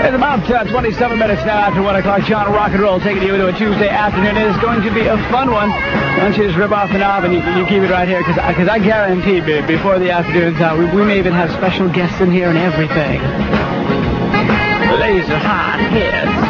It's about 27 minutes now after 1 o'clock. John Rock and Roll taking you into a Tuesday afternoon. It is going to be a fun one. Why don't you just rip off the knob and you keep it right here, because I guarantee before the afternoon's out, we may even have special guests in here and everything. Laser hot hits.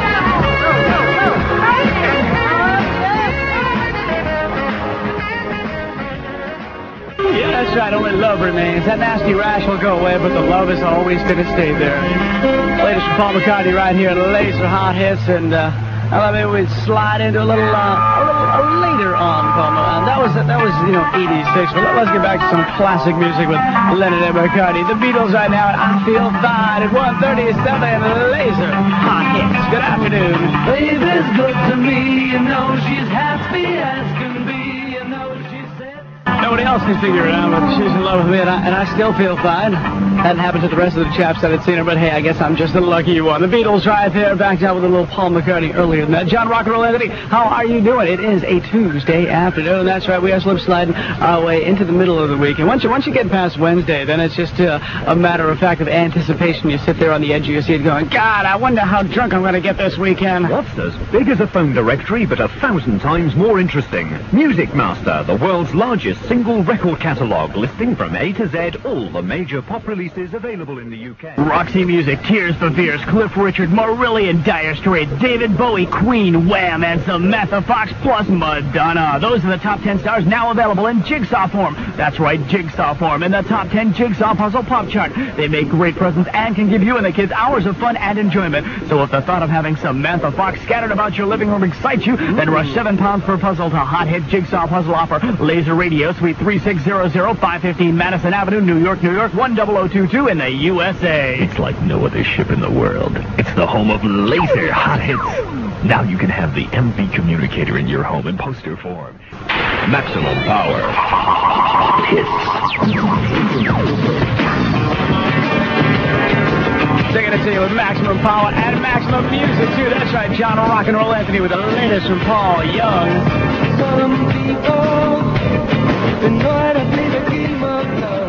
Yeah, that's right. Only love remains. That nasty rash will go away, but the love is always going to stay there. Latest from Paul McCartney right here, Laser Hot Hits, and I thought maybe we'd slide into a little later on, Paul. That was 86. But let's get back to some classic music with Lennon and McCartney. The Beatles right now, and I Feel Fine at 1:37, Laser Hot Hits. Good afternoon. Baby's good to me, you know she's happy as can be. Nobody else can figure it out, but she's in love with me, and I still feel fine. Hadn't happened to the rest of the chaps that had seen her, but hey, I guess I'm just the lucky one. The Beatles right there, backed out with a little Paul McCartney earlier than that. John Rock and Roll Anthony, how are you doing? It is a Tuesday afternoon. That's right, we are slip sliding our way into the middle of the week. And once you get past Wednesday, then it's just a matter of fact of anticipation. You sit there on the edge of your seat going, God, I wonder how drunk I'm going to get this weekend. What's as big as a phone directory, but 1,000 times more interesting? Music Master, the world's largest single record catalogue, listing from A to Z all the major pop releases available in the UK. Roxy Music, Tears for Fears, Cliff Richard, Marillion, Dire Straits, David Bowie, Queen, Wham, and Samantha Fox, plus Madonna. Those are the top 10 stars now available in jigsaw form. That's right, jigsaw form, in the top 10 jigsaw puzzle pop chart. They make great presents and can give you and the kids hours of fun and enjoyment. So if the thought of having Samantha Fox scattered about your living room excites you, then rush £7 per puzzle to Hot Hit Jigsaw Puzzle Offer, Laser Radio, Suite 3600, 515 Madison Avenue, New York, 10022 in the USA. It's like no other ship in the world. It's the home of Laser Hot Hits. Now you can have the MV communicator in your home in poster form. Maximum power. Hits. Taking it to you with maximum power and maximum music, too. That's right, John Rock and Roll Anthony with the latest from Paul Young. Some people ignore to be the game of love.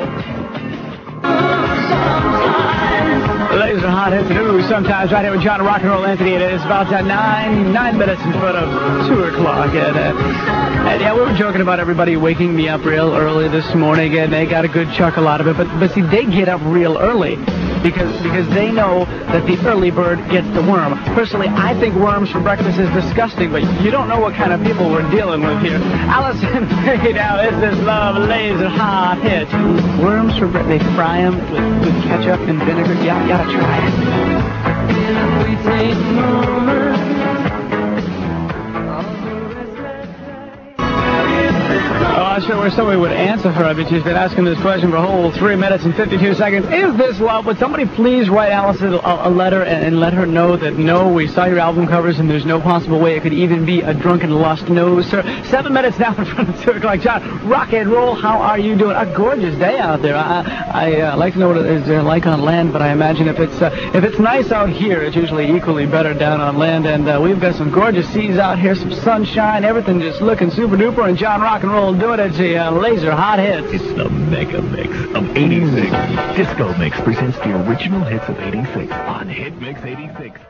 Laser Hot Hits and Ooh Sometimes right here with John Rock and Roll Anthony. It is about 9 minutes in front of 2 o'clock. And yeah, we were joking about everybody waking me up real early this morning, and they got a good chuckle out of it. But see, they get up real early because they know that the early bird gets the worm. Personally, I think worms for breakfast is disgusting, but you don't know what kind of people we're dealing with here. Allison Faye now, is this love Laser Hot Hits. Worms for breakfast, they fry them with ketchup and vinegar. Yeah, you gotta try it. We take moments. Oh, I'm sure where somebody would answer her. I mean, she's been asking this question for a whole 3 minutes and 52 seconds. Is this love? Would somebody please write Allison a letter and let her know that, no, we saw your album covers and there's no possible way it could even be a drunken lust? No, sir. 7 minutes now in front of 2 o'clock. John, rock and roll, how are you doing? A gorgeous day out there. I like to know what it is like on land, but I imagine if it's nice out here, it's usually equally better down on land. And we've got some gorgeous seas out here, some sunshine, everything just looking super duper. And John Rock and Roll doing it to you. Laser Hot Hits. It's the mega mix of 86. Disco Mix presents the original hits of 86 on Hit Mix 86.